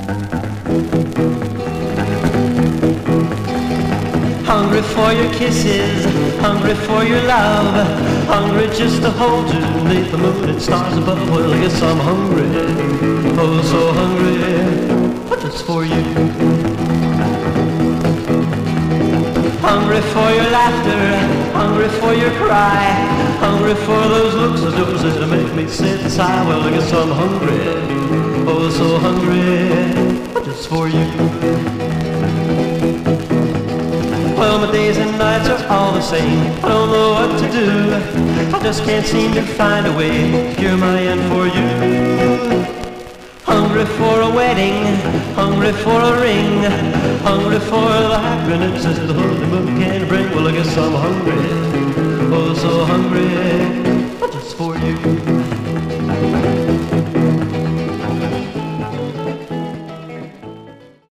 Hungry for your kisses, hungry for your love, hungry just to hold you beneath the moon and stars above. Well, I guess I'm hungry, oh so hungry, just for you. Hungry for your laughter, hungry for your cry, hungry for those looks of yours that make me sit and sigh. Well, I guess I'm hungry, oh so hungry, just for you. Well, my days and nights are all the same. I don't know what to do. I just can't seem to find a way. You're my end for you. Hungry for a wedding, hungry for a ring, hungry for the happiness that the honeymoon can bring. Well, I guess I'm hungry, oh so hungry, just for you.